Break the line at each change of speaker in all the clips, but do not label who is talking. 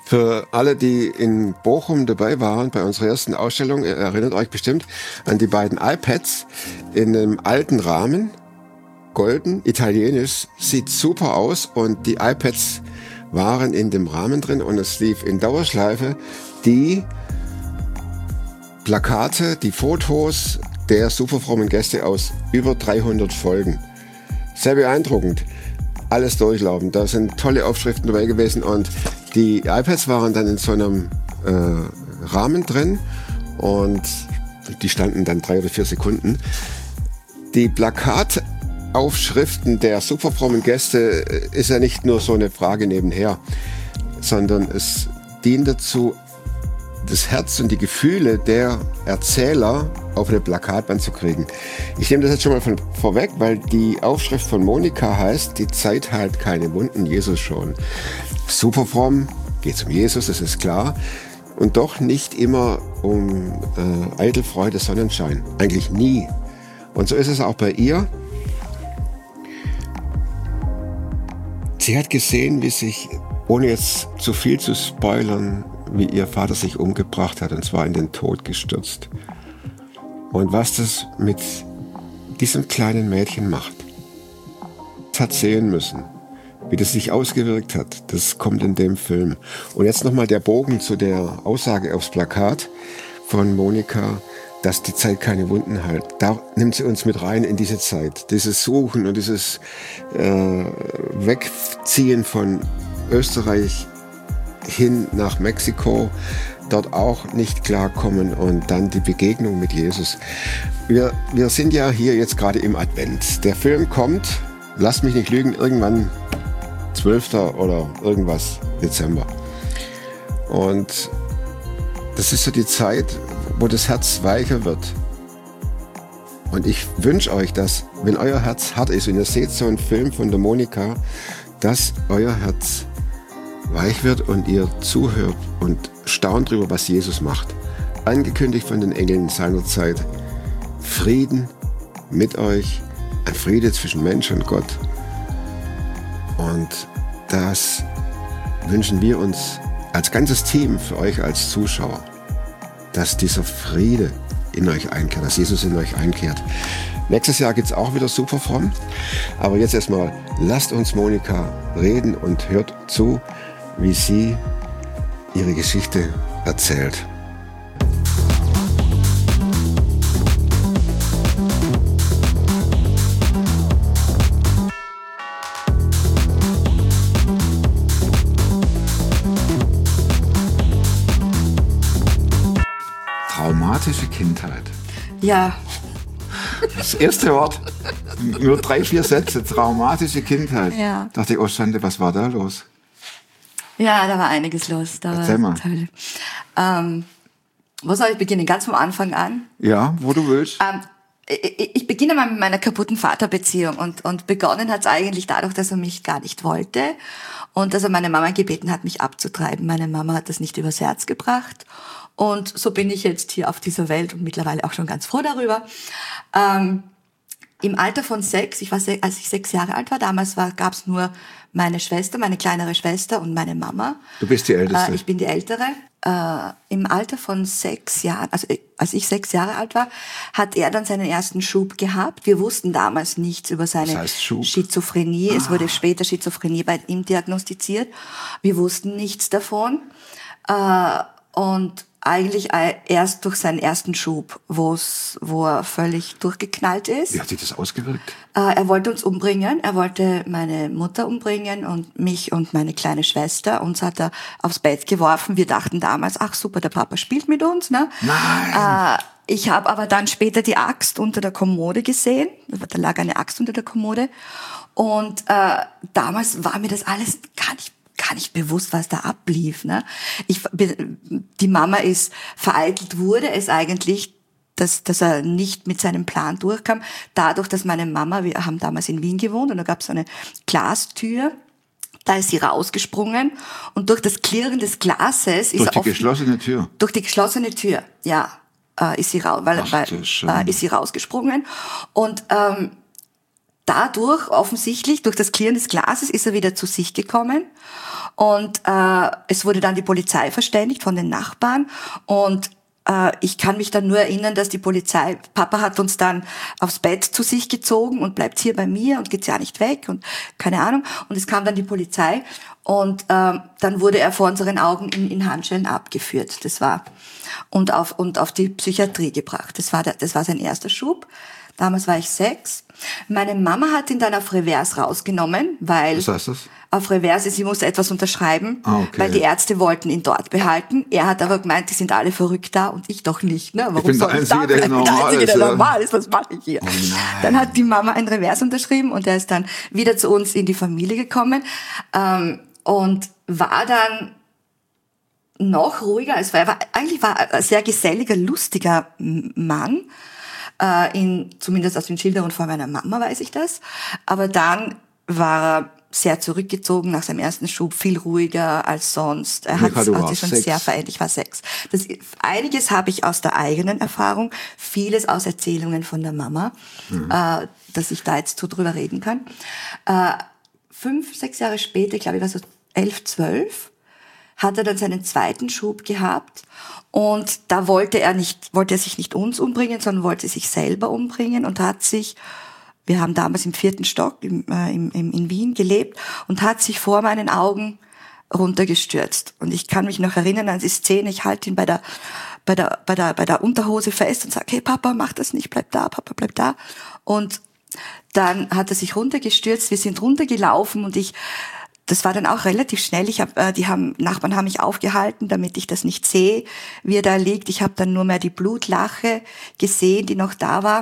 Für alle, die in Bochum dabei waren bei unserer ersten Ausstellung, ihr erinnert euch bestimmt an die beiden iPads in einem alten Rahmen, golden, italienisch, sieht super aus und die iPads waren in dem Rahmen drin und es lief in Dauerschleife die Plakate, die Fotos der superfrommen Gäste aus über 300 Folgen. Sehr beeindruckend. Alles durchlaufen. Da sind tolle Aufschriften dabei gewesen und die iPads waren dann in so einem Rahmen drin und die standen dann 3 oder 4 Sekunden. Die Plakataufschriften der superfrommen Gäste ist ja nicht nur so eine Frage nebenher, sondern es dient dazu, das Herz und die Gefühle der Erzähler auf eine Plakatwand zu kriegen. Ich nehme das jetzt schon mal vorweg, weil die Aufschrift von Monika heißt, die Zeit heilt keine Wunden, Jesus schon. Super fromm, geht's um Jesus, das ist klar. Und doch nicht immer um eitel Freude, Sonnenschein. Eigentlich nie. Und so ist es auch bei ihr. Sie hat gesehen, wie sich, ohne jetzt zu viel zu spoilern, wie ihr Vater sich umgebracht hat, und zwar in den Tod gestürzt. Und was das mit diesem kleinen Mädchen macht. Das hat sehen müssen, wie das sich ausgewirkt hat. Das kommt in dem Film. Und jetzt nochmal der Bogen zu der Aussage aufs Plakat von Monika, dass die Zeit keine Wunden heilt. Da nimmt sie uns mit rein in diese Zeit. Dieses Suchen und dieses Wegziehen von Österreich hin nach Mexiko, dort auch nicht klarkommen und dann die Begegnung mit Jesus. Wir sind ja hier jetzt gerade im Advent. Der Film kommt, lasst mich nicht lügen, irgendwann 12. oder irgendwas Dezember. Und das ist so die Zeit, wo das Herz weicher wird. Und ich wünsche euch, dass, wenn euer Herz hart ist und ihr seht so einen Film von der Monika, dass euer Herz weich wird und ihr zuhört und staunt darüber, was Jesus macht. Angekündigt von den Engeln seiner Zeit. Frieden mit euch, ein Friede zwischen Mensch und Gott. Und das wünschen wir uns als ganzes Team für euch als Zuschauer, dass dieser Friede in euch einkehrt, dass Jesus in euch einkehrt. Nächstes Jahr geht's auch wieder super fromm. Aber jetzt erstmal, lasst uns Monika reden und hört zu, wie sie ihre Geschichte erzählt. Traumatische Kindheit.
Ja.
Das erste Wort, nur 3, 4 Sätze, traumatische Kindheit.
Ja.
Dachte ich, oh Schande, was war da los?
Ja, da war einiges los.
Erzähl mal.
Wo soll ich beginnen? Ganz vom Anfang an?
Ja, wo du willst.
Ich beginne mal mit meiner kaputten Vaterbeziehung und begonnen hat es eigentlich dadurch, dass er mich gar nicht wollte und dass er meine Mama gebeten hat, mich abzutreiben. Meine Mama hat das nicht übers Herz gebracht und so bin ich jetzt hier auf dieser Welt und mittlerweile auch schon ganz froh darüber. Im Alter von 6, als ich 6 Jahre alt war, damals gab es nur meine Schwester, meine kleinere Schwester und meine Mama.
Du bist die Älteste.
Ich bin die Ältere. Im Alter von 6 Jahren, also als ich 6 Jahre alt war, hat er dann seinen ersten Schub gehabt. Wir wussten damals nichts über seine Schizophrenie. Es wurde später Schizophrenie bei ihm diagnostiziert. Wir wussten nichts davon. Und eigentlich erst durch seinen ersten Schub, wo er völlig durchgeknallt ist.
Wie hat sich das ausgewirkt?
Er wollte uns umbringen. Er wollte meine Mutter umbringen und mich und meine kleine Schwester. Uns hat er aufs Bett geworfen. Wir dachten damals, ach super, der Papa spielt mit uns. Ne?
Nein!
Ich habe aber dann später die Axt unter der Kommode gesehen. Da lag eine Axt unter der Kommode. Und damals war mir das alles gar nicht bewusst, was da ablief. Ne? Die Mama vereitelt wurde es eigentlich, dass er nicht mit seinem Plan durchkam. Dadurch, dass meine Mama, wir haben damals in Wien gewohnt und da gab es so eine Glastür, da ist sie rausgesprungen und durch das Klirren des Glases
durch die geschlossene Tür? Durch
die geschlossene Tür, ja, ist sie ist sie rausgesprungen und dadurch offensichtlich, durch das Klirren des Glases, ist er wieder zu sich gekommen Und es wurde dann die Polizei verständigt von den Nachbarn. Und ich kann mich dann nur erinnern, dass die Polizei, Papa hat uns dann aufs Bett zu sich gezogen und bleibt hier bei mir und geht ja nicht weg und keine Ahnung. Und es kam dann die Polizei und dann wurde er vor unseren Augen in Handschellen abgeführt. Das war und auf die Psychiatrie gebracht. Das war sein erster Schub. Damals war ich 6. Meine Mama hat ihn dann auf Revers rausgenommen, weil...
Was heißt das?
Auf Reverse, sie musste etwas unterschreiben, weil die Ärzte wollten ihn dort behalten. Er hat aber gemeint, die sind alle verrückt da und ich doch nicht. Ne? Warum
ich bin der Einzige, der
normal ist. Was mache ich hier? Oh dann hat die Mama ein Revers unterschrieben und er ist dann wieder zu uns in die Familie gekommen und war dann noch ruhiger. Eigentlich war er ein sehr geselliger, lustiger Mann. Zumindest aus den Schilderungen von meiner Mama weiß ich das. Aber dann war er sehr zurückgezogen nach seinem ersten Schub, viel ruhiger als sonst. Er hat sich schon 6. Sehr verändert. Ich war 6. Einiges habe ich aus der eigenen Erfahrung, vieles aus Erzählungen von der Mama, dass ich da jetzt so drüber reden kann. 5, 6 Jahre später, ich glaube, ich war so 11, 12, hat er dann seinen zweiten Schub gehabt. Und da wollte er sich nicht uns umbringen, sondern wollte sich selber umbringen und wir haben damals im 4. Stock in Wien gelebt und hat sich vor meinen Augen runtergestürzt. Und ich kann mich noch erinnern an die Szene, ich halte ihn bei der Unterhose fest und sage, hey Papa, mach das nicht, bleib da, Papa, bleib da. Und dann hat er sich runtergestürzt, wir sind runtergelaufen und das war dann auch relativ schnell. Nachbarn haben mich aufgehalten, damit ich das nicht sehe, wie er da liegt. Ich habe dann nur mehr die Blutlache gesehen, die noch da war.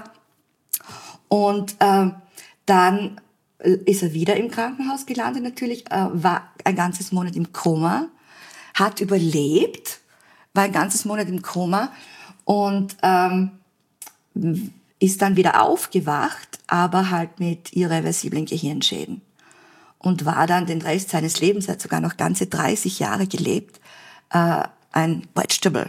Und dann ist er wieder im Krankenhaus gelandet natürlich, war ein ganzes Monat im Koma, hat überlebt, war ein ganzes Monat im Koma und ist dann wieder aufgewacht, aber halt mit irreversiblen Gehirnschäden. Und war dann den Rest seines Lebens, er hat sogar noch ganze 30 Jahre gelebt, ein Vegetable.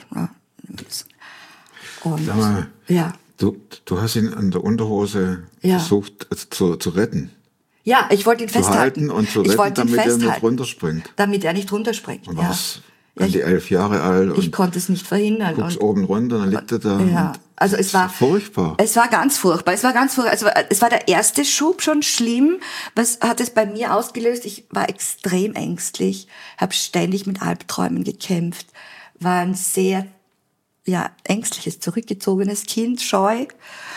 Und,
sag mal,
ja.
Du hast ihn an der Unterhose versucht zu retten.
Ja, ich wollte ihn festhalten.
Zu halten und zu retten, damit er nicht runterspringt.
Damit er nicht runterspringt.
Und warst an die 11 Jahre alt.
Ich konnte es nicht verhindern.
Guckst oben runter, dann liegt er da.
Ja, also es war
furchtbar.
Es war ganz furchtbar. Also es war der erste Schub schon schlimm. Was hat es bei mir ausgelöst? Ich war extrem ängstlich, habe ständig mit Albträumen gekämpft, war ein sehr ängstliches, zurückgezogenes Kind, scheu.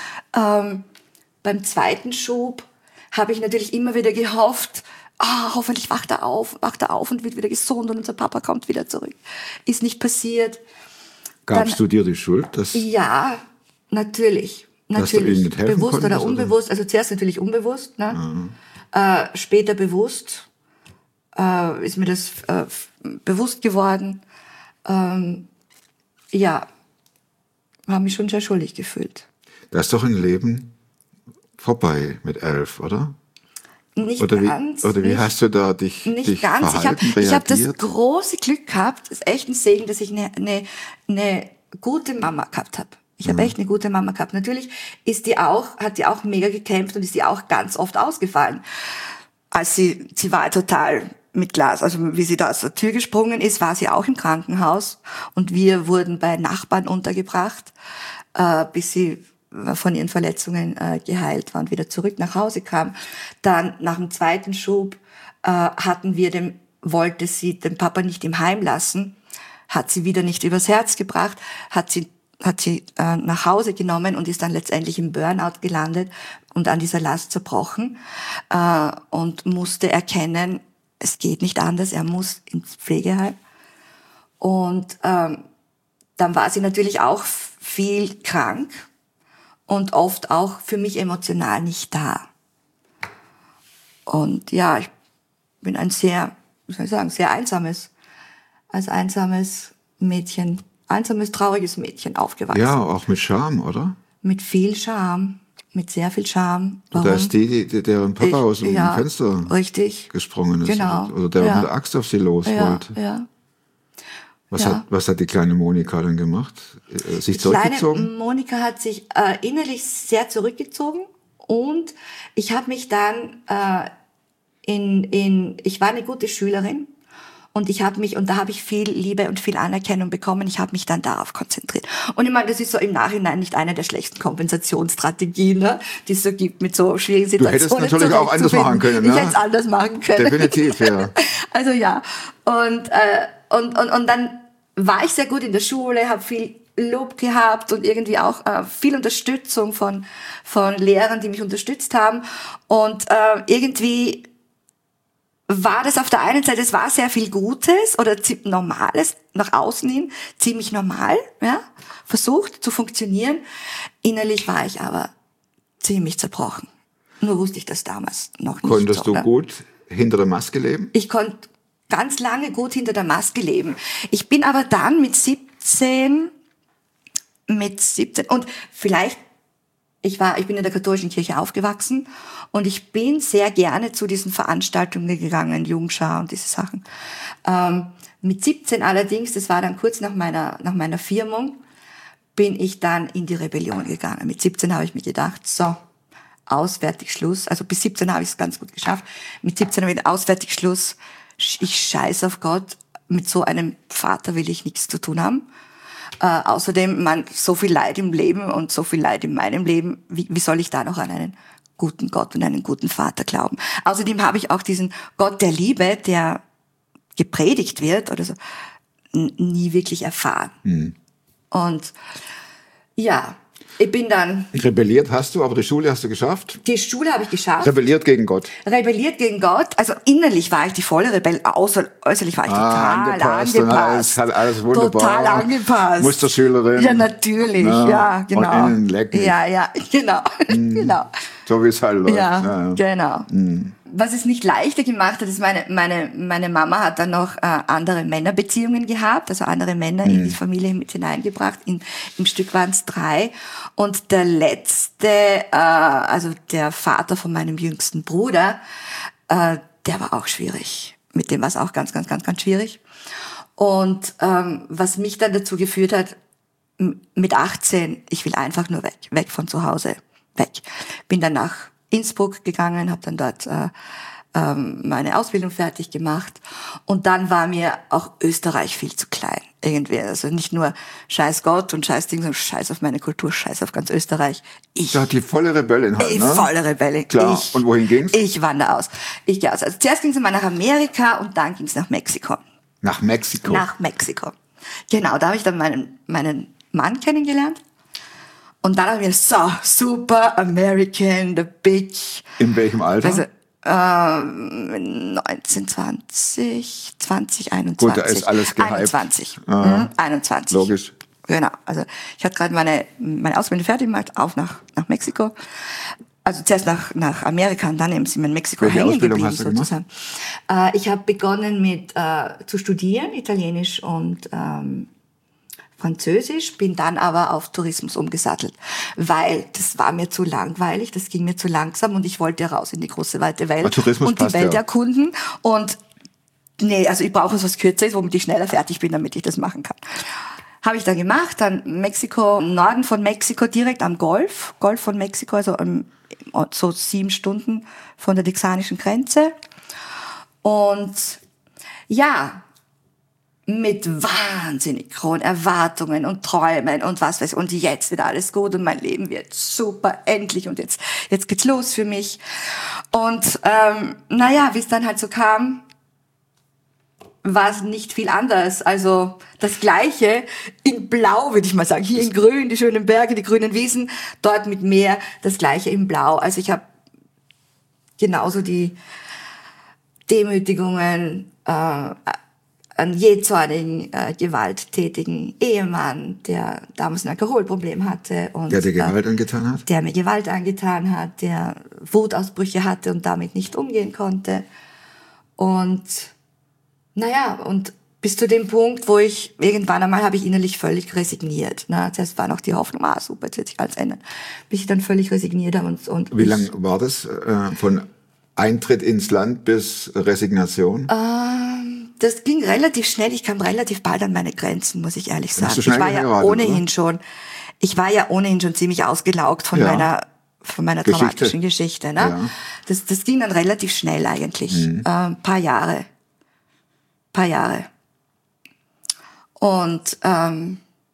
Beim zweiten Schub habe ich natürlich immer wieder gehofft, hoffentlich wacht er auf und wird wieder gesund und unser Papa kommt wieder zurück. Ist nicht passiert.
Gabst du dir die Schuld?
Ja, natürlich.
Dass du ihm nicht helfen
bewusst
konntest,
oder unbewusst. Also zuerst natürlich unbewusst, ne? Später bewusst ist mir das bewusst geworden. Habe mich schon sehr schuldig gefühlt.
Da ist doch ein Leben vorbei mit 11, oder?
Nicht
oder
ganz.
Wie hast du da dich
ganz.
verhalten,
Ich habe das große Glück gehabt, das ist echt ein Segen, dass ich eine gute Mama gehabt habe. Ich habe echt eine gute Mama gehabt. Natürlich hat die auch mega gekämpft und ist die auch ganz oft ausgefallen. Als sie war total mit Glas, also wie sie da aus der Tür gesprungen ist, war sie auch im Krankenhaus und wir wurden bei Nachbarn untergebracht, bis sie von ihren Verletzungen geheilt war und wieder zurück nach Hause kam. Dann nach dem zweiten Schub wollte sie den Papa nicht im Heim lassen, hat sie wieder nicht übers Herz gebracht, hat sie nach Hause genommen und ist dann letztendlich im Burnout gelandet und an dieser Last zerbrochen und musste erkennen, es geht nicht anders, er muss ins Pflegeheim. Und dann war sie natürlich auch viel krank und oft auch für mich emotional nicht da. Und ja, ich bin ein sehr einsames Mädchen, trauriges Mädchen aufgewachsen.
Ja, auch mit Scham, oder?
Mit viel Scham, mit sehr viel Scham.
Warum? Da ist deren Papa aus dem Fenster gesprungen ist.
Genau.
Oder der mit der Axt auf sie los wollte.
Ja.
Was hat die kleine Monika dann gemacht? Sich zurückgezogen?
Die kleine Monika hat sich innerlich sehr zurückgezogen und ich habe mich dann ich war eine gute Schülerin und da habe ich viel Liebe und viel Anerkennung bekommen. Ich habe mich dann darauf konzentriert. Und ich meine, das ist so im Nachhinein nicht eine der schlechten Kompensationsstrategien, ne, die es so gibt mit so schwierigen Situationen.
Du hättest natürlich auch anders machen können, ne?
Ich hätte es anders machen können.
Definitiv, ja.
Also ja. Und dann war ich sehr gut in der Schule, habe viel Lob gehabt und irgendwie auch viel Unterstützung von Lehrern, die mich unterstützt haben. Und irgendwie war das auf der einen Seite, es war sehr viel Gutes oder Normales, nach außen hin ziemlich normal, ja, versucht zu funktionieren. Innerlich war ich aber ziemlich zerbrochen. Nur wusste ich das damals noch nicht.
Konntest du gut hinter der Maske leben?
Ich konnte ganz lange gut hinter der Maske leben. Ich bin aber dann mit 17 und vielleicht, ich bin in der katholischen Kirche aufgewachsen und ich bin sehr gerne zu diesen Veranstaltungen gegangen, Jugendschau und diese Sachen. Mit 17 allerdings, das war dann kurz nach meiner Firmung, bin ich dann in die Rebellion gegangen. Mit 17 habe ich mir gedacht, so, auswärtig Schluss. Also bis 17 habe ich es ganz gut geschafft. Mit 17 habe ich auswärtig Schluss. Ich scheiß auf Gott. Mit so einem Vater will ich nichts zu tun haben. Außerdem, so viel Leid im Leben und so viel Leid in meinem Leben, wie soll ich da noch an einen guten Gott und einen guten Vater glauben? Außerdem habe ich auch diesen Gott der Liebe, der gepredigt wird oder so, nie wirklich erfahren. Mhm. Und ja, ich bin dann...
Rebelliert hast du, aber die Schule hast du geschafft?
Die Schule habe ich geschafft.
Rebelliert gegen Gott?
Rebelliert gegen Gott. Also innerlich war ich die volle Rebell, äußerlich war ich total angepasst.
Alles wunderbar.
Total angepasst.
Musterschülerin.
Ja, natürlich, ja, genau.
Und innen lecken.
Ja, genau, genau.
So wie es halt läuft.
Ja, genau. Mm. Was es nicht leichter gemacht hat, ist meine Mama hat dann noch andere Männerbeziehungen gehabt, also andere Männer in die Familie mit hineingebracht. Im Stück waren es 3. Und der letzte, also der Vater von meinem jüngsten Bruder, der war auch schwierig. Mit dem war es auch ganz, ganz, ganz, ganz schwierig. Und was mich dann dazu geführt hat, mit 18, ich will einfach nur weg von zu Hause, weg. Bin dann nach Innsbruck gegangen, habe dann dort meine Ausbildung fertig gemacht und dann war mir auch Österreich viel zu klein irgendwie, also nicht nur scheiß Gott und scheiß Ding, sondern scheiß auf meine Kultur, scheiß auf ganz Österreich.
Da hat die volle Rebellin halt, ne?
Volle Rebellin.
Klar. Und wohin ging's?
Ich wandere aus. Also zuerst ging's mal nach Amerika und dann ging's nach Mexiko.
Nach Mexiko?
Nach Mexiko. Genau, da habe ich dann meinen Mann kennengelernt. Und dann haben wir so, super American, the big.
In welchem Alter?
Also, 19, 20, 21.
Gut, da ist alles gehypt.
21. 21.
Logisch.
Genau. Also, ich hatte gerade meine Ausbildung fertig gemacht, auf nach Mexiko. Also zuerst nach Amerika und dann eben sind wir in Mexiko hängen geblieben, sozusagen. Ich habe begonnen zu studieren, Italienisch und Französisch, bin dann aber auf Tourismus umgesattelt, weil das war mir zu langweilig, das ging mir zu langsam und ich wollte raus in die große, weite Welt und die Welt erkunden. Und also ich brauche was Kürzeres, womit ich schneller fertig bin, damit ich das machen kann. Habe ich dann gemacht, dann Mexiko, Norden von Mexiko, direkt am Golf von Mexiko, also so 7 Stunden von der texanischen Grenze. Und ja, mit wahnsinnig hohen Erwartungen und Träumen und was weiß ich. Und jetzt wird alles gut und mein Leben wird super, endlich. Und jetzt geht's los für mich. Und wie es dann halt so kam, war es nicht viel anders. Also das Gleiche in Blau, würde ich mal sagen. Hier in Grün, die schönen Berge, die grünen Wiesen, dort mit Meer, das Gleiche in Blau. Also ich habe genauso die Demütigungen, einen jähzornigen, gewalttätigen Ehemann, der damals ein Alkoholproblem hatte. Und,
der dir Gewalt angetan hat?
Der mir Gewalt angetan hat, der Wutausbrüche hatte und damit nicht umgehen konnte. Und und bis zu dem Punkt, wo ich irgendwann einmal habe ich innerlich völlig resigniert. Zuerst war noch die Hoffnung, super, jetzt wird sich alles ändern. Bis ich dann völlig resigniert habe. Und
wie lange war das von Eintritt ins Land bis Resignation?
Das ging relativ schnell. Ich kam relativ bald an meine Grenzen, muss ich ehrlich sagen.
Hast du schnell
Ich war ja ohnehin schon ziemlich ausgelaugt von meiner traumatischen Geschichte. Ne? Ja. Das ging dann relativ schnell eigentlich. Ein paar Jahre. paar Jahre. Und dann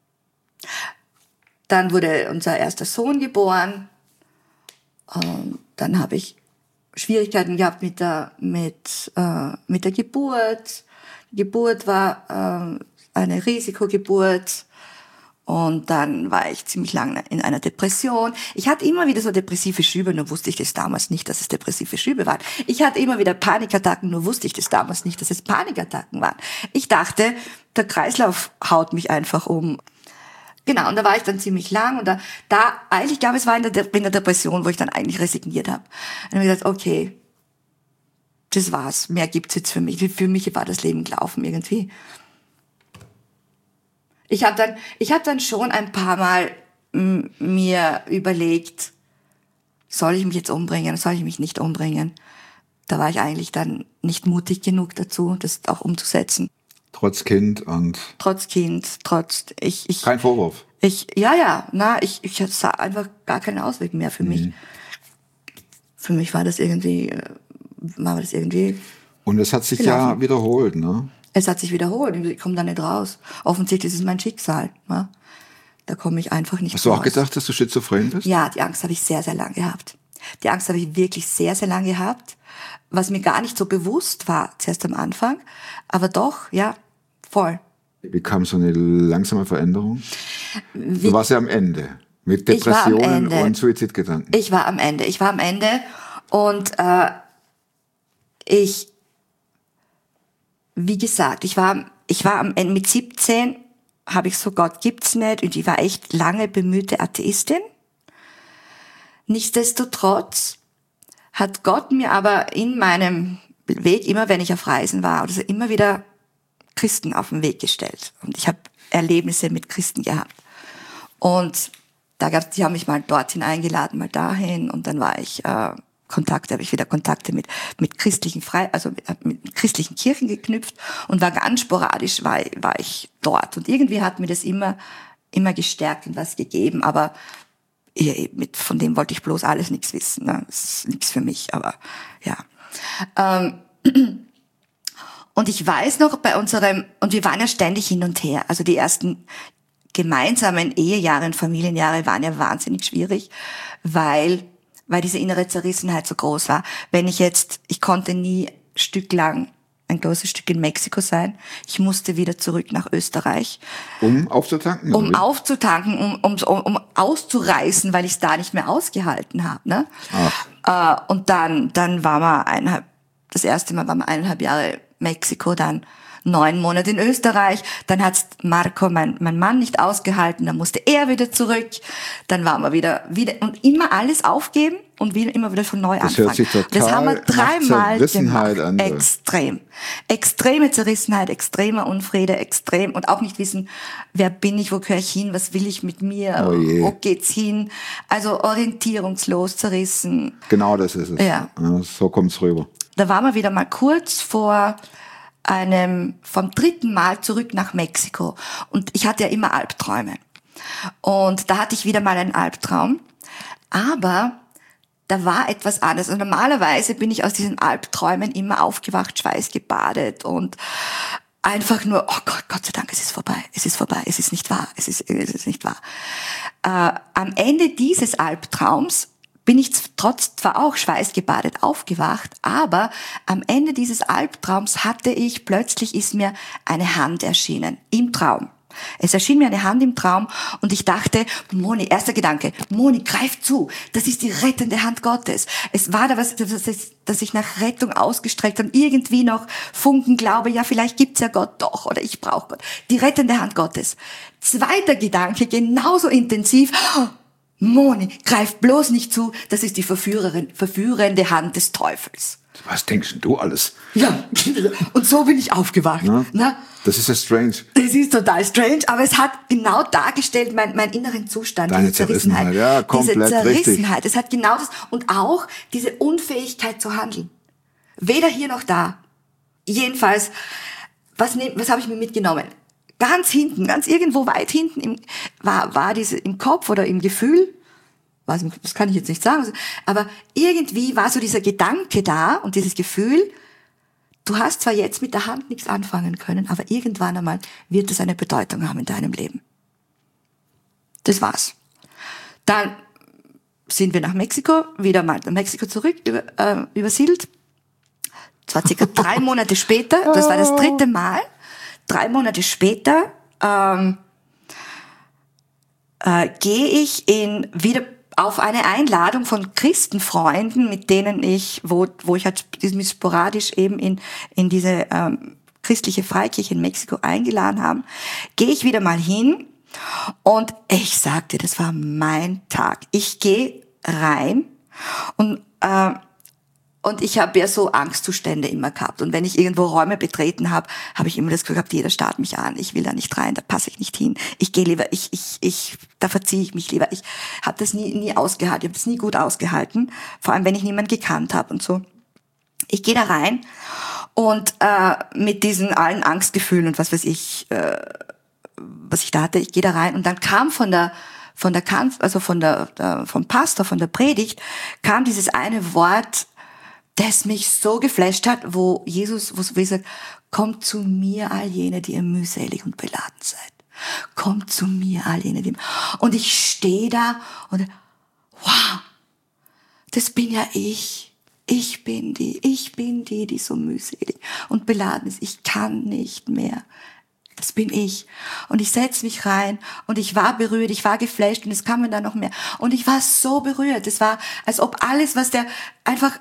wurde unser erster Sohn geboren. Dann habe ich Schwierigkeiten gehabt mit der Geburt. Die Geburt war eine Risikogeburt. Und dann war ich ziemlich lange in einer Depression. Ich hatte immer wieder so depressive Schübe, nur wusste ich das damals nicht, dass es depressive Schübe waren. Ich hatte immer wieder Panikattacken, nur wusste ich das damals nicht, dass es Panikattacken waren. Ich dachte, der Kreislauf haut mich einfach um. Genau, und da war ich dann ziemlich lang. Und ich glaube, es war in der Depression, wo ich dann eigentlich resigniert habe. Und dann habe ich gesagt, okay, das war's. Mehr gibt's jetzt für mich. Für mich war das Leben gelaufen irgendwie. Ich hab dann schon ein paar Mal mir überlegt, soll ich mich jetzt umbringen, soll ich mich nicht umbringen? Da war ich eigentlich dann nicht mutig genug dazu, das auch umzusetzen.
Trotz Kind.
Kein
Vorwurf.
Ich sah einfach gar keinen Ausweg mehr für mich. Für mich war das irgendwie.
Und es hat sich ja wiederholt, ne?
Es hat sich wiederholt, ich komme da nicht raus. Offensichtlich ist es mein Schicksal. Ne? Da komme ich einfach nicht raus.
Hast du auch gedacht, dass du schizophren bist?
Ja, die Angst habe ich sehr, sehr lange gehabt. Die Angst habe ich wirklich sehr, sehr lange gehabt. Was mir gar nicht so bewusst war, zuerst am Anfang. Aber doch, ja, voll.
Wie kam so eine langsame Veränderung? Du warst ja am Ende. Mit Depressionen und Suizidgedanken.
Ich war am Ende. Und wie gesagt, ich war am Ende mit 17, habe ich so, Gott gibt's nicht, und ich war echt lange bemühte Atheistin. Nichtsdestotrotz hat Gott mir aber in meinem Weg, immer wenn ich auf Reisen war, also immer wieder Christen auf den Weg gestellt. Und ich habe Erlebnisse mit Christen gehabt. Und die haben mich mal dorthin eingeladen, mal dahin, und dann habe ich wieder Kontakte mit christlichen mit christlichen Kirchen geknüpft, und war ganz sporadisch, war ich dort. Und irgendwie hat mir das immer gestärkt und was gegeben, aber von dem wollte ich bloß alles nichts wissen. Ne? Das ist nichts für mich, aber ja. Und ich weiß noch, und wir waren ja ständig hin und her, also die ersten gemeinsamen Ehejahre und Familienjahre waren ja wahnsinnig schwierig, weil diese innere Zerrissenheit so groß war. Ich konnte nie ein großes Stück in Mexiko sein. Ich musste wieder zurück nach Österreich.
Um aufzutanken?
Um auszureißen, weil ich es da nicht mehr ausgehalten habe. Ne? Und dann waren wir das erste Mal waren wir 1,5 Jahre Mexiko, dann 9 Monate in Österreich, dann hat's Marco, mein Mann, nicht ausgehalten, dann musste er wieder zurück, dann waren wir wieder und immer alles aufgeben und immer wieder von neu anfangen.
Hört sich total
das haben wir 3-mal gemacht.
An.
Extreme Zerrissenheit, extremer Unfriede, extrem, und auch nicht wissen, wer bin ich, wo gehöre ich hin, was will ich mit mir, wo geht's hin, also orientierungslos, zerrissen.
Genau, das ist es.
Ja.
So kommt's rüber.
Da waren wir wieder mal kurz vom 3. Mal zurück nach Mexiko. Und ich hatte ja immer Albträume. Und da hatte ich wieder mal einen Albtraum. Aber da war etwas anderes. Und normalerweise bin ich aus diesen Albträumen immer aufgewacht, schweißgebadet und einfach nur, oh Gott, Gott sei Dank, es ist vorbei, es ist nicht wahr, es ist nicht wahr. Am Ende dieses Albtraums bin ich zwar auch schweißgebadet aufgewacht, aber am Ende dieses Albtraums plötzlich ist mir eine Hand erschienen, im Traum. Es erschien mir eine Hand im Traum und ich dachte, Moni, erster Gedanke, Moni, greif zu, das ist die rettende Hand Gottes. Es war da was, das ich nach Rettung ausgestreckt habe, irgendwie noch Funken Glaube, ja, vielleicht gibt's ja Gott doch, oder ich brauche Gott. Die rettende Hand Gottes. Zweiter Gedanke, genauso intensiv, Moni, greif bloß nicht zu, das ist die verführende Hand des Teufels.
Was denkst denn du alles?
Ja, und so bin ich aufgewacht. Ja,
na? Das ist ja strange.
Das ist total strange, aber es hat genau dargestellt, meinen inneren Zustand.
Deine Zerrissenheit. Ja, komplett
diese Zerrissenheit.
Richtig.
Es hat genau das, und auch diese Unfähigkeit zu handeln. Weder hier noch da. Jedenfalls, was habe ich mir mitgenommen? Ganz hinten, ganz irgendwo weit hinten war diese im Kopf oder im Gefühl, das kann ich jetzt nicht sagen, aber irgendwie war so dieser Gedanke da und dieses Gefühl, du hast zwar jetzt mit der Hand nichts anfangen können, aber irgendwann einmal wird es eine Bedeutung haben in deinem Leben. Das war's. Dann sind wir nach Mexiko, wieder mal nach Mexiko zurück, übersiedelt. Das war circa 3 Monate später, das war das 3. Mal. 3 Monate später gehe ich wieder auf eine Einladung von Christenfreunden, mit denen wo ich halt mich sporadisch eben in diese christliche Freikirche in Mexiko eingeladen haben, gehe ich wieder mal hin und ich sagte, das war mein Tag. Ich gehe rein und ich habe ja so Angstzustände immer gehabt. Und wenn ich irgendwo Räume betreten habe, habe ich immer das Gefühl gehabt, jeder starrt mich an. Ich will da nicht rein, da passe ich nicht hin. Ich gehe lieber, da verziehe ich mich lieber. Ich habe das nie ausgehalten. Ich habe das nie gut ausgehalten. Vor allem, wenn ich niemanden gekannt habe und so. Ich gehe da rein und mit diesen allen Angstgefühlen und was weiß ich, was ich da hatte, ich gehe da rein und dann kam vom Pastor, von der Predigt, kam dieses eine Wort, das mich so geflasht hat, wo Jesus sagt, kommt zu mir all jene, die ihr mühselig und beladen seid. Kommt zu mir all jene, und ich stehe da und wow, das bin ja ich. Ich bin die so mühselig und beladen ist. Ich kann nicht mehr. Das bin ich. Und ich setze mich rein und ich war berührt, ich war geflasht und es kam mir dann noch mehr. Und ich war so berührt. Es war, als ob alles, was der einfach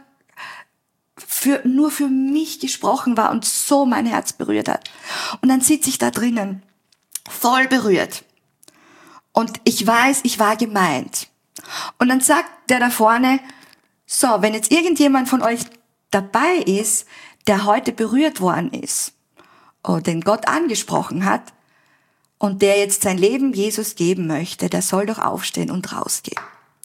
nur für mich gesprochen war und so mein Herz berührt hat. Und dann sitze ich da drinnen, voll berührt. Und ich weiß, ich war gemeint. Und dann sagt der da vorne, so, wenn jetzt irgendjemand von euch dabei ist, der heute berührt worden ist, oder den Gott angesprochen hat, und der jetzt sein Leben Jesus geben möchte, der soll doch aufstehen und rausgehen.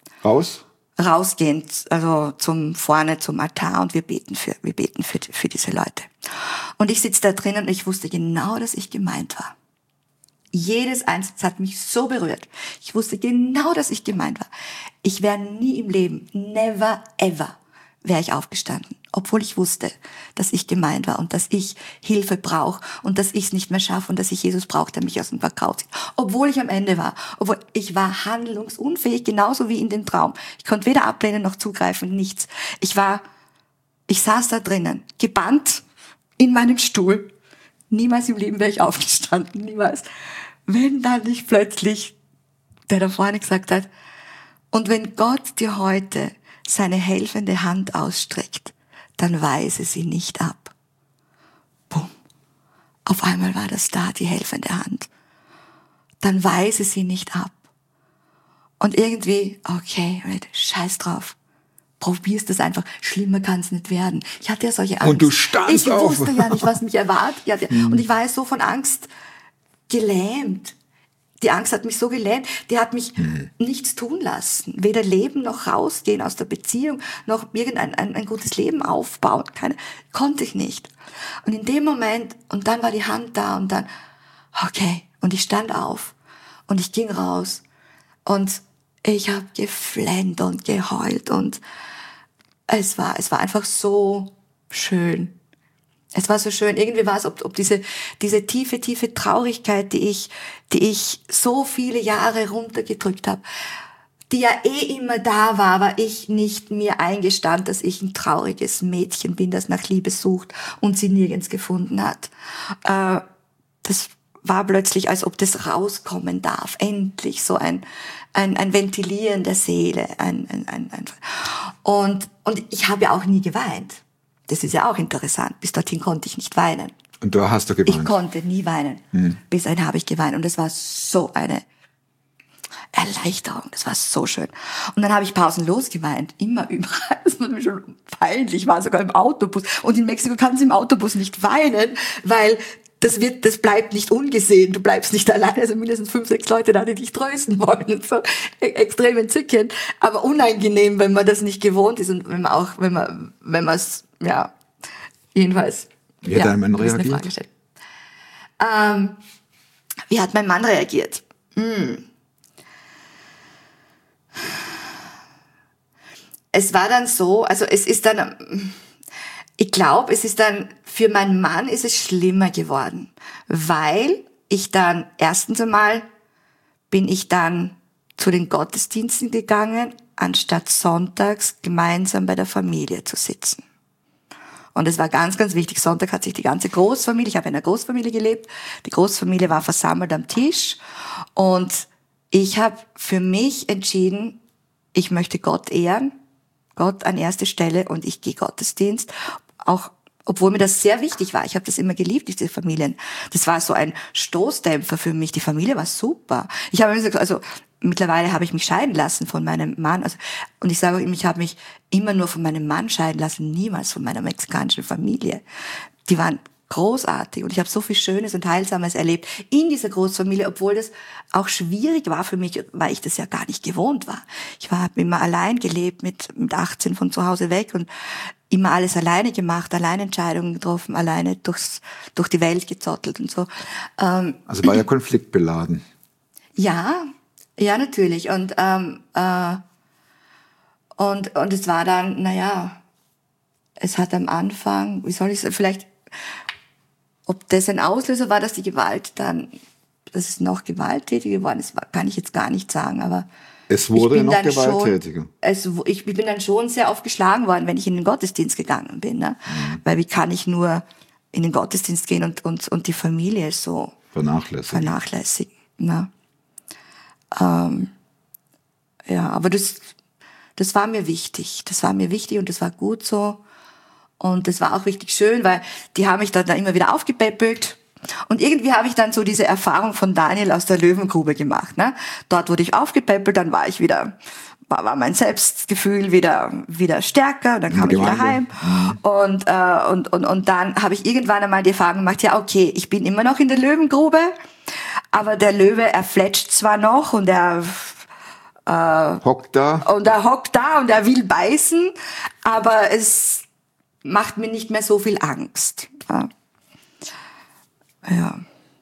Rausgehen, also zum Altar, und wir beten für diese Leute. Und ich sitze da drinnen und ich wusste genau, dass ich gemeint war. Jedes Einzelne hat mich so berührt. Ich wusste genau, dass ich gemeint war. Ich wäre nie im Leben, never ever, wäre ich aufgestanden. Obwohl ich wusste, dass ich gemeint war und dass ich Hilfe brauche und dass ich es nicht mehr schaffe und dass ich Jesus brauche, der mich aus dem Verkauf zieht. Obwohl ich am Ende war. Obwohl ich war handlungsunfähig, genauso wie in dem Traum. Ich konnte weder ablehnen noch zugreifen, nichts. Ich saß da drinnen, gebannt in meinem Stuhl. Niemals im Leben wäre ich aufgestanden, niemals. Wenn dann nicht plötzlich der da vorne gesagt hat, und wenn Gott dir heute seine helfende Hand ausstreckt, dann weise sie nicht ab. Bumm. Auf einmal war das da, die helfende Hand. Dann weise sie nicht ab. Und irgendwie, okay, scheiß drauf. Probierst das einfach. Schlimmer kann es nicht werden. Ich hatte ja solche Angst.
Und du standst auf.
Ich wusste ja nicht, was mich erwartet. Und ich war ja so von Angst gelähmt. Die Angst hat mich so gelähmt, die hat mich nichts tun lassen. Weder leben noch rausgehen aus der Beziehung, noch ein gutes Leben aufbauen. Konnte ich nicht. Und in dem Moment, und dann war die Hand da und dann, okay, und ich stand auf und ich ging raus und ich habe geflennt und geheult und es war einfach so schön. Es war so schön. Irgendwie war es, ob diese tiefe Traurigkeit, die ich so viele Jahre runtergedrückt habe, die ja immer da war, aber ich nicht mir eingestand, dass ich ein trauriges Mädchen bin, das nach Liebe sucht und sie nirgends gefunden hat. Das war plötzlich, als ob das rauskommen darf. Endlich so ein Ventilieren der Seele. Und ich habe ja auch nie geweint. Das ist ja auch interessant. Bis dorthin konnte ich nicht weinen.
Und da hast du geweint?
Ich konnte nie weinen. Bis dahin habe ich geweint. Und es war so eine Erleichterung. Das war so schön. Und dann habe ich pausenlos geweint. Immer überall. Das war mir schon peinlich. Ich war sogar im Autobus. Und in Mexiko kannst du im Autobus nicht weinen, weil das bleibt nicht ungesehen. Du bleibst nicht alleine. Also mindestens 5, 6 Leute da, die dich trösten wollen. Und so extrem entzückend. Aber unangenehm, wenn man das nicht gewohnt ist. Und wenn man es, ja, jedenfalls.
Wie hat dein Mann reagiert?
Wie hat mein Mann reagiert? Es war dann so, also es ist dann, Ich glaube, es ist dann, für meinen Mann ist es schlimmer geworden, weil ich dann, erstens einmal bin ich dann zu den Gottesdiensten gegangen, anstatt sonntags gemeinsam bei der Familie zu sitzen. Und es war ganz, ganz wichtig. Sonntag hat sich die ganze Großfamilie, ich habe in einer Großfamilie gelebt, die Großfamilie war versammelt am Tisch und ich habe für mich entschieden, ich möchte Gott ehren, Gott an erste Stelle und ich gehe Gottesdienst, auch obwohl mir das sehr wichtig war. Ich habe das immer geliebt, diese Familien. Das war so ein Stoßdämpfer für mich. Die Familie war super. Ich habe immer gesagt, also mittlerweile habe ich mich scheiden lassen von meinem Mann. Also, und ich sage auch immer, ich habe mich immer nur von meinem Mann scheiden lassen, niemals von meiner mexikanischen Familie. Die waren großartig und ich habe so viel Schönes und Heilsames erlebt in dieser Großfamilie, obwohl das auch schwierig war für mich, weil ich das ja gar nicht gewohnt war. Ich habe immer allein gelebt, mit 18 von zu Hause weg und immer alles alleine gemacht, alleine Entscheidungen getroffen, alleine durch die Welt gezottelt und so.
Also war ja konfliktbeladen.
Ja, natürlich. Und es war dann, es hat am Anfang, wie soll ich sagen, vielleicht, ob das ein Auslöser war, dass die Gewalt dann, dass es noch gewalttätiger geworden ist, kann ich jetzt gar nicht sagen, aber
es wurde noch gewalttätiger.
Ich bin dann schon sehr oft geschlagen worden, wenn ich in den Gottesdienst gegangen bin, ne? Weil wie kann ich nur in den Gottesdienst gehen und die Familie so vernachlässigen, ne? Aber das war mir wichtig. Das war mir wichtig und das war gut so. Und das war auch richtig schön, weil die haben mich dann immer wieder aufgepäppelt. Und irgendwie habe ich dann so diese Erfahrung von Daniel aus der Löwengrube gemacht, ne? Dort wurde ich aufgepäppelt, dann war war mein Selbstgefühl wieder stärker, und dann kam ich wieder heim. Und dann habe ich irgendwann einmal die Erfahrung gemacht, ja, okay, ich bin immer noch in der Löwengrube, aber der Löwe, er fletscht zwar noch und er
hockt da
und er will beißen, aber es macht mir nicht mehr so viel Angst. Ja.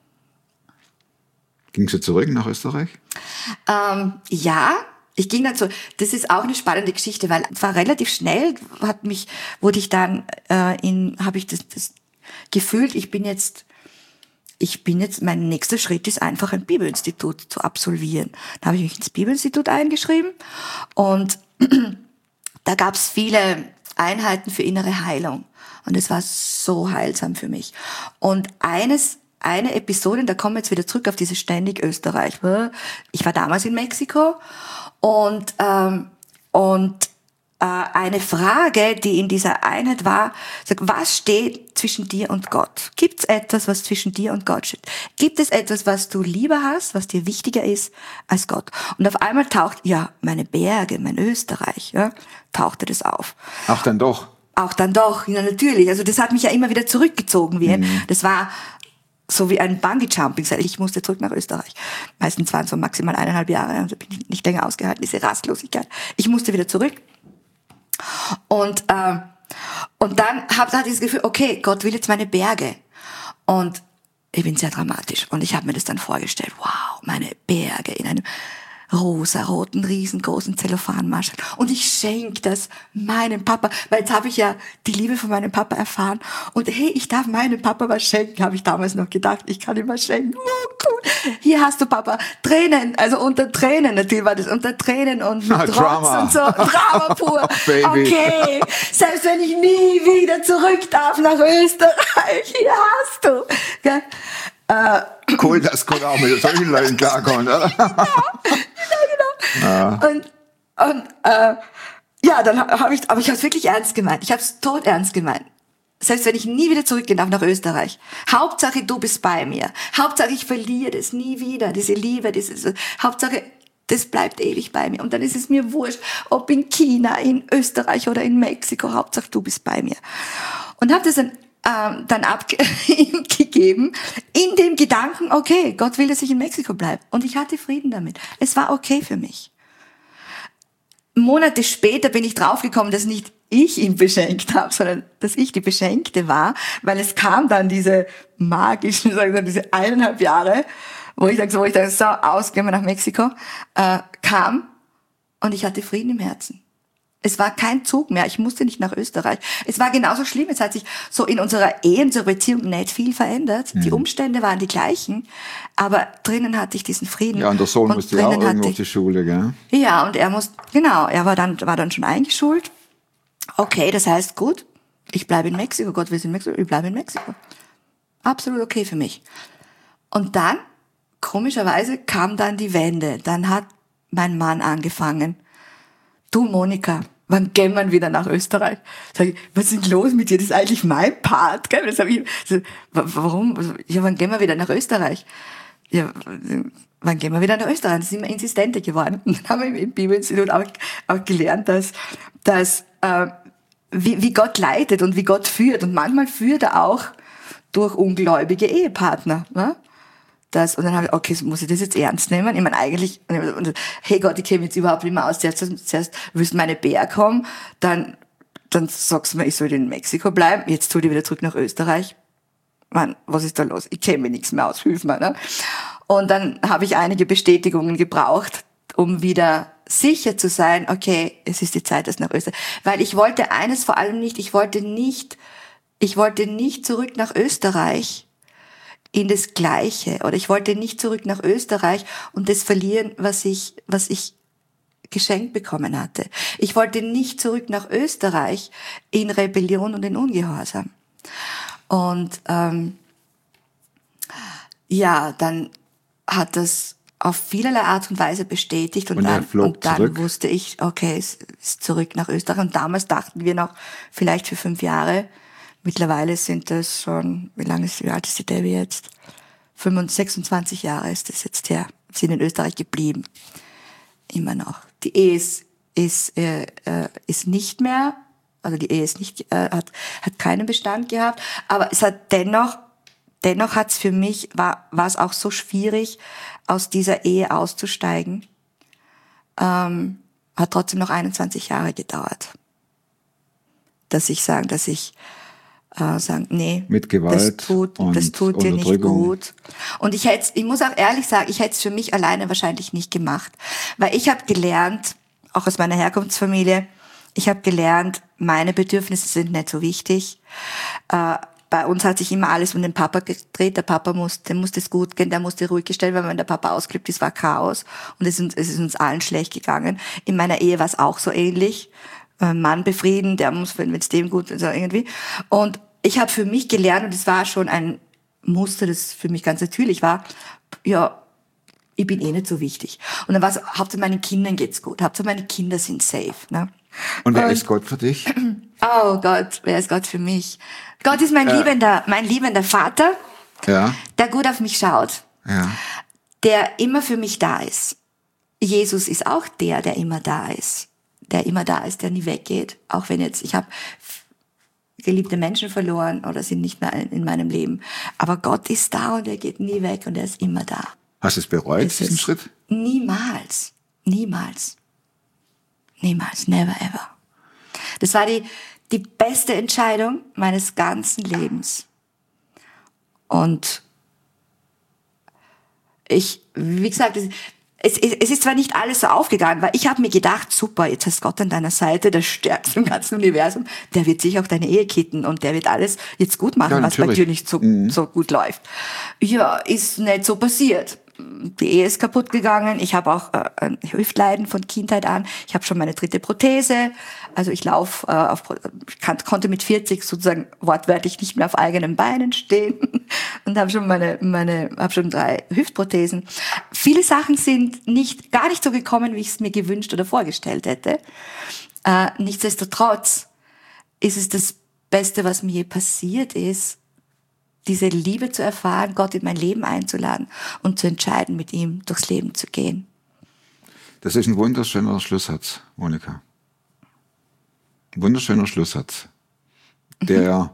Gingst du zurück nach Österreich?
Ja, ich ging dann so. Das ist auch eine spannende Geschichte, weil es war relativ schnell, wurde ich dann habe ich das gefühlt, ich bin jetzt, mein nächster Schritt ist einfach ein Bibelinstitut zu absolvieren. Da habe ich mich ins Bibelinstitut eingeschrieben und da gab es viele Einheiten für innere Heilung. Und es war so heilsam für mich. Und eine Episode, da kommen wir jetzt wieder zurück auf diese ständig Österreich. Ich war damals in Mexiko und eine Frage, die in dieser Einheit war, was steht zwischen dir und Gott? Gibt es etwas, was zwischen dir und Gott steht? Gibt es etwas, was du lieber hast, was dir wichtiger ist als Gott? Und auf einmal taucht, meine Berge, mein Österreich, tauchte das auf.
Ach, dann doch.
Auch dann doch, ja, natürlich. Also das hat mich ja immer wieder zurückgezogen. Das war so wie ein Bungee-Jumping. Ich musste zurück nach Österreich. Meistens waren es so maximal 1,5 Jahre. Also bin ich nicht länger ausgehalten, diese Rastlosigkeit. Ich musste wieder zurück. Und dann hatte ich das Gefühl, okay, Gott will jetzt meine Berge. Und ich bin sehr dramatisch. Und ich habe mir das dann vorgestellt. Wow, meine Berge in einem rosa-roten, riesengroßen Zellophanmarschall. Und ich schenke das meinem Papa, weil jetzt habe ich ja die Liebe von meinem Papa erfahren. Und hey, ich darf meinem Papa was schenken, habe ich damals noch gedacht. Ich kann ihm was schenken. Oh, cool. Hier hast du, Papa, Tränen. Also unter Tränen, natürlich war das unter Tränen und mit Trotz und so. Drama pur. Okay, selbst wenn ich nie wieder zurück darf nach Österreich, hier hast du. Okay?
Cool, dass Gott auch mit solchen Leuten klarkommt, oder?
Ja, genau. Ja. Dann habe ich es wirklich ernst gemeint. Ich habe es todernst gemeint. Selbst wenn ich nie wieder zurückgehen darf nach Österreich. Hauptsache, du bist bei mir. Hauptsache, ich verliere das nie wieder. Diese Liebe, Hauptsache, das bleibt ewig bei mir. Und dann ist es mir wurscht, ob in China, in Österreich oder in Mexiko. Hauptsache, du bist bei mir. Und habe das dann abgegeben, in dem Gedanken, okay, Gott will, dass ich in Mexiko bleibe. Und ich hatte Frieden damit. Es war okay für mich. Monate später bin ich draufgekommen, dass nicht ich ihn beschenkt habe, sondern dass ich die Beschenkte war, weil es kam dann diese magischen, diese 1,5 Jahre, wo ich dann so ausgehen wir nach Mexiko, kam und ich hatte Frieden im Herzen. Es war kein Zug mehr. Ich musste nicht nach Österreich. Es war genauso schlimm. Es hat sich so in unserer Ehe, in unserer Beziehung nicht viel verändert. Die Umstände waren die gleichen. Aber drinnen hatte ich diesen Frieden.
Ja, und der Sohn musste ja auch irgendwo auf die Schule, gell?
Ja, und er war dann schon eingeschult. Okay, das heißt, gut, ich bleibe in Mexiko. Gott, wir sind in Mexiko. Ich bleibe in Mexiko. Absolut okay für mich. Und dann, komischerweise, kam dann die Wende. Dann hat mein Mann angefangen. Du, Monika, wann gehen wir wieder nach Österreich? Sag ich, was ist denn los mit dir? Das ist eigentlich mein Part. Gell? Das hab ich, so, warum? Ja, wann gehen wir wieder nach Österreich? Ja, wann gehen wir wieder nach Österreich? Das ist immer insistenter geworden. Und dann haben wir im Bibelinstitut auch gelernt, dass wie Gott leitet und wie Gott führt. Und manchmal führt er auch durch ungläubige Ehepartner. Ne? Und dann habe ich, okay, muss ich das jetzt ernst nehmen? Ich meine, eigentlich, hey Gott, ich käme jetzt überhaupt nicht mehr aus. Zuerst willst du meine Bär kommen, dann sagst du mir, ich soll in Mexiko bleiben, jetzt tu ich wieder zurück nach Österreich. Mann, was ist da los? Ich käme mir nichts mehr aus, hilf mir. Ne? Und dann habe ich einige Bestätigungen gebraucht, um wieder sicher zu sein, okay, es ist die Zeit, das nach Österreich. Weil ich wollte eines vor allem nicht, ich wollte nicht zurück nach Österreich in das Gleiche, oder ich wollte nicht zurück nach Österreich und das verlieren, was ich geschenkt bekommen hatte. Ich wollte nicht zurück nach Österreich in Rebellion und in Ungehorsam. Und dann hat das auf vielerlei Art und Weise bestätigt und dann wusste ich, okay, es ist zurück nach Österreich. Und damals dachten wir noch, vielleicht für 5 Jahre. Mittlerweile sind das schon, wie alt ist die Debbie jetzt? 26 Jahre ist das jetzt her. Wir sind in Österreich geblieben. Immer noch. Die Ehe ist nicht mehr, also die Ehe ist nicht, hat keinen Bestand gehabt, aber es hat dennoch hat's für mich, war es auch so schwierig, aus dieser Ehe auszusteigen. Hat trotzdem noch 21 Jahre gedauert. Dass ich nee,
mit Gewalt
das tut dir nicht gut. Und ich muss auch ehrlich sagen, ich hätte es für mich alleine wahrscheinlich nicht gemacht. Weil ich habe gelernt, auch aus meiner Herkunftsfamilie, meine Bedürfnisse sind nicht so wichtig. Bei uns hat sich immer alles um den Papa gedreht. Der Papa dem musste es gut gehen, der musste ruhig gestellt werden, wenn der Papa ausgeflippt ist, war Chaos. Und es ist uns allen schlecht gegangen. In meiner Ehe war es auch so ähnlich. Mann befrieden, der muss, wenn es dem gut ist, irgendwie. Und ich habe für mich gelernt, und es war schon ein Muster, das für mich ganz natürlich war, ja, ich bin nicht so wichtig. Und dann war es, Hauptsache meinen Kindern geht's gut, Hauptsache meine Kinder sind safe. Ne?
Und wer ist Gott für dich?
Oh Gott, wer ist Gott für mich? Gott ist mein liebender Vater, der gut auf mich schaut, der immer für mich da ist. Jesus ist auch der immer da ist. Der nie weggeht, auch wenn ich habe geliebte Menschen verloren oder sind nicht mehr in meinem Leben. Aber Gott ist da und er geht nie weg und er ist immer da.
Hast du es bereut, diesen Schritt?
Niemals. Never ever. Das war die beste Entscheidung meines ganzen Lebens. Und wie gesagt, es ist zwar nicht alles so aufgegangen, weil ich habe mir gedacht, super, jetzt hast Gott an deiner Seite, der Stärkste im ganzen Universum, der wird sich auch deine Ehe kitten und der wird alles jetzt gut machen, was bei dir nicht so gut läuft. Ja, ist nicht so passiert. Die Ehe ist kaputt gegangen. Ich habe auch Hüftleiden von Kindheit an. Ich habe schon meine 3. Prothese. Also ich konnte mit 40 sozusagen wortwörtlich nicht mehr auf eigenen Beinen stehen und habe schon habe schon 3 Hüftprothesen. Viele Sachen sind gar nicht so gekommen, wie ich es mir gewünscht oder vorgestellt hätte. Nichtsdestotrotz ist es das Beste, was mir je passiert ist, diese Liebe zu erfahren, Gott in mein Leben einzuladen und zu entscheiden, mit ihm durchs Leben zu gehen.
Das ist ein wunderschöner Schlusssatz, Monika. Ein wunderschöner Schlusssatz, der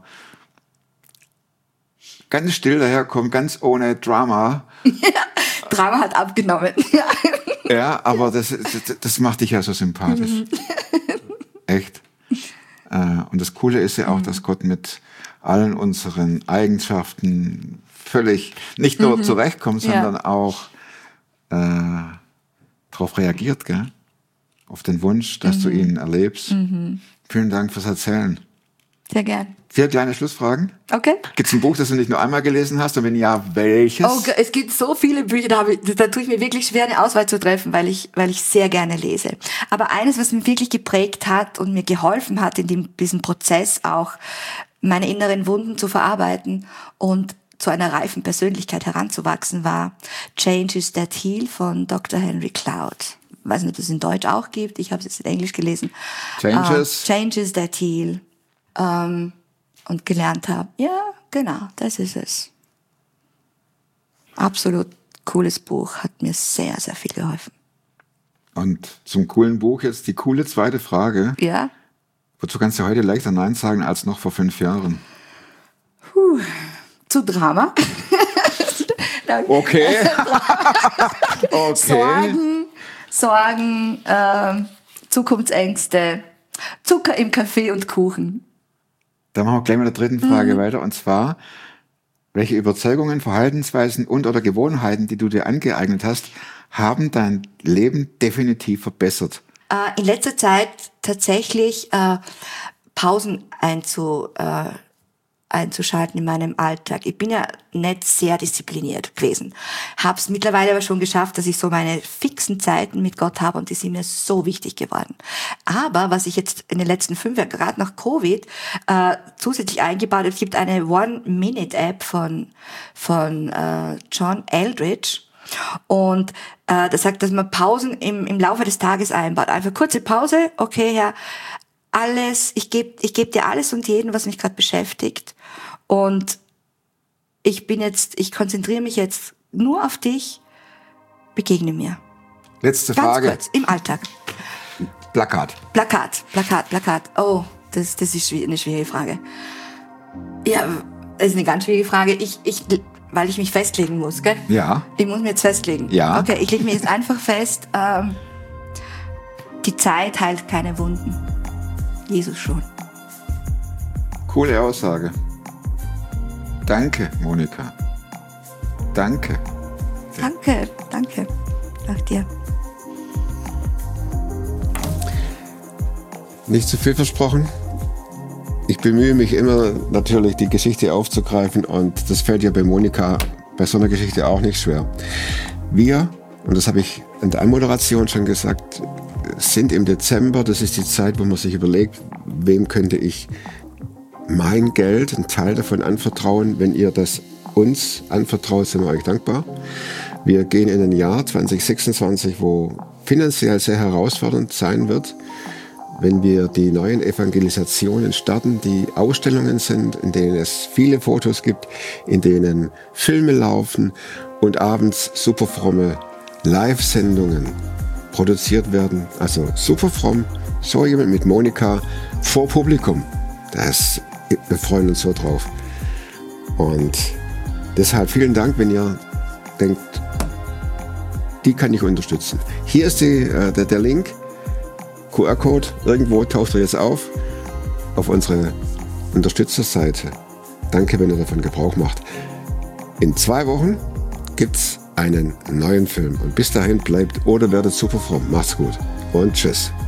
ganz still daherkommt, ganz ohne Drama.
Ja, Drama hat abgenommen.
Ja, aber das macht dich ja so sympathisch. Echt. Und das Coole ist ja auch, dass Gott mit allen unseren Eigenschaften völlig nicht nur zurechtkommt, sondern auch darauf reagiert, gell? auf den Wunsch, dass du ihn erlebst. Vielen Dank fürs Erzählen.
Sehr gern.
4 kleine Schlussfragen.
Okay.
Gibt es ein Buch, das du nicht nur einmal gelesen hast? Und wenn ja, welches?
Oh, es gibt so viele Bücher, da tue ich mir wirklich schwer, eine Auswahl zu treffen, weil ich sehr gerne lese. Aber eines, was mich wirklich geprägt hat und mir geholfen hat, in diesem Prozess auch meine inneren Wunden zu verarbeiten und zu einer reifen Persönlichkeit heranzuwachsen, war Change is That Heal von Dr. Henry Cloud. Ich weiß nicht, ob es in Deutsch auch gibt. Ich habe es jetzt in Englisch gelesen.
Change
is That Heal. Und gelernt habe, ja, genau, das ist es. Absolut cooles Buch, hat mir sehr, sehr viel geholfen.
Und zum coolen Buch jetzt die coole zweite Frage.
Ja?
Wozu kannst du heute leichter Nein sagen als noch vor 5 Jahren?
Zu Drama.
Okay.
Sorgen, Zukunftsängste, Zucker im Kaffee und Kuchen.
Dann machen wir gleich mit der dritten Frage weiter. Und zwar, welche Überzeugungen, Verhaltensweisen und/oder Gewohnheiten, die du dir angeeignet hast, haben dein Leben definitiv verbessert?
In letzter Zeit tatsächlich Pausen einzuschalten in meinem Alltag. Ich bin ja nicht sehr diszipliniert gewesen. Habe es mittlerweile aber schon geschafft, dass ich so meine fixen Zeiten mit Gott habe und die sind mir so wichtig geworden. Aber was ich jetzt in den letzten 5 Jahren, gerade nach Covid, zusätzlich eingebaut habe, es gibt eine One-Minute-App von John Eldridge. Und das sagt, dass man Pausen im Laufe des Tages einbaut. Einfach kurze Pause, okay, Herr, alles, ich geb dir alles und jeden, was mich gerade beschäftigt. Und ich konzentriere mich jetzt nur auf dich, begegne mir.
Letzte Frage.
Ganz kurz, im Alltag.
Plakat.
Oh, das ist eine schwierige Frage. Ja, das ist eine ganz schwierige Frage. Weil ich mich festlegen muss, gell?
Ja.
Ich muss mir jetzt festlegen.
Ja.
Okay, ich lege mir jetzt einfach fest, die Zeit heilt keine Wunden. Jesus schon.
Coole Aussage. Danke, Monika. Danke.
Danke. Nach dir.
Nicht zu viel versprochen. Ich bemühe mich immer natürlich, die Geschichte aufzugreifen und das fällt ja bei Monika bei so einer Geschichte auch nicht schwer. Wir, und das habe ich in der Anmoderation schon gesagt, sind im Dezember, das ist die Zeit, wo man sich überlegt, wem könnte ich mein Geld, einen Teil davon anvertrauen. Wenn ihr das uns anvertraut, sind wir euch dankbar. Wir gehen in ein Jahr 2026, wo finanziell sehr herausfordernd sein wird, wenn wir die neuen Evangelisationen starten, die Ausstellungen sind, in denen es viele Fotos gibt, in denen Filme laufen und abends super fromme Live-Sendungen produziert werden. Also super fromm, so jemand mit Monika vor Publikum. Wir freuen uns so drauf. Und deshalb vielen Dank, wenn ihr denkt, die kann ich unterstützen. Hier ist der Link. QR-Code, irgendwo taucht er jetzt auf unsere Unterstützerseite. Danke, wenn ihr davon Gebrauch macht. In 2 Wochen gibt's einen neuen Film. Und bis dahin bleibt oder werdet super fromm. Macht's gut und tschüss.